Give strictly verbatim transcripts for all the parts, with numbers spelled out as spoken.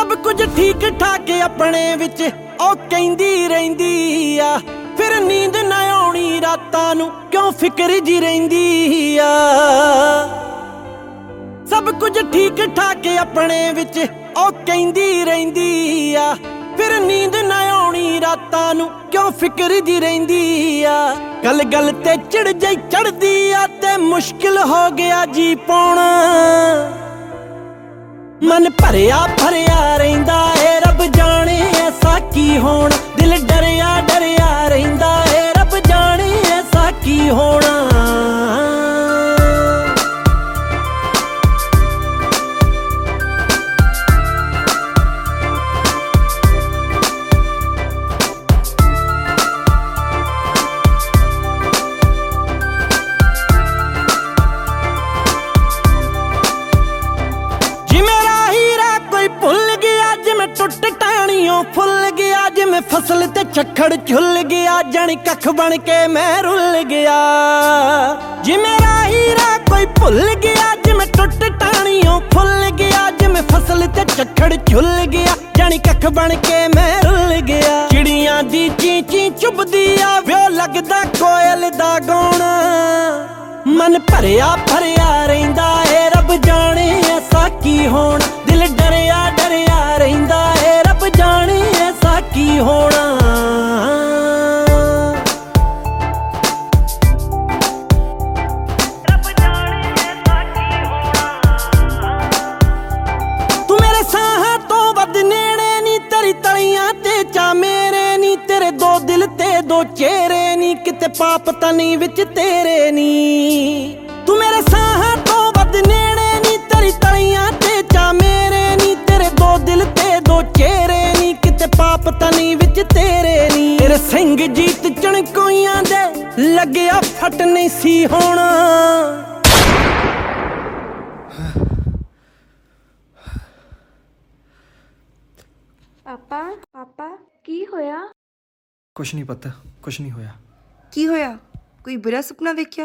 सब कुछ ठीक ठाक अपने विच ओ कहंदी रहिंदी आ, फिर नींद ना आउणी रातां नूं क्यों फिक्र जी रहिंदी आ। सब कुछ ठीक ठाक अपने विच ओ कहंदी रहिंदी आ, फिर नींद ना आउणी रातां नूं क्यों फिक्र जी रहिंदी आ। गल गल ते चिड़ जई चढ़दी आ ते मुश्किल हो गया जी पाउणा। मन भरिया भरिया रहिंदा ए रब जाने ऐसा की होना, दिल डरिया डरिया रहिंदा ए रब जाने ऐसा की होना। टुट टाणियों फुल गया जिमें फसल ते झक्खड़ झुल गया, जानी कख बन के मैं रुल गया। जिमें हीरा कोई भुल गया जिमें टुट टाणियों फुल गया, जिमें फसल ते झक्खड़ झुल गया, जानी कख बन के मैं रुल गया। चिड़ियां दी ची ची चुभदी आ व्यो लगदा कोयल दा गाना। मन भरिया भरिया रहिंदा ए रब जाने ऐसा की होना, दिल डरिया डरिया रहिंदा ए रब जाने ऐसा की होना। रब जाने ऐसा की होना। तू मेरे साहां तो वध नेड़े नी, तेरी तलियां ते चा मेरे नी, तेरे दो दिल ते दो चेहरे नी, किते पाप तनी विच तेरे नी। तू मेरे साहां तो वध नेड़े नी, तेरी तलियां ते चा मेरे नी, तेरे दो दिल ते दो चेहरे नी, किते पाप तनी विच तेरे नी। तेरे सिंह जीत चणकोइयां दे लगया फट नहीं सी होना। पापा पापा की होया? कुछ नहीं पता, कुछ नहीं होया। की होया? कोई बुरा सुपना वेख्या?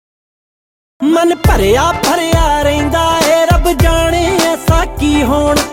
मन भरिया भरिया रहिंदा ए रब जाने ऐसा की होना,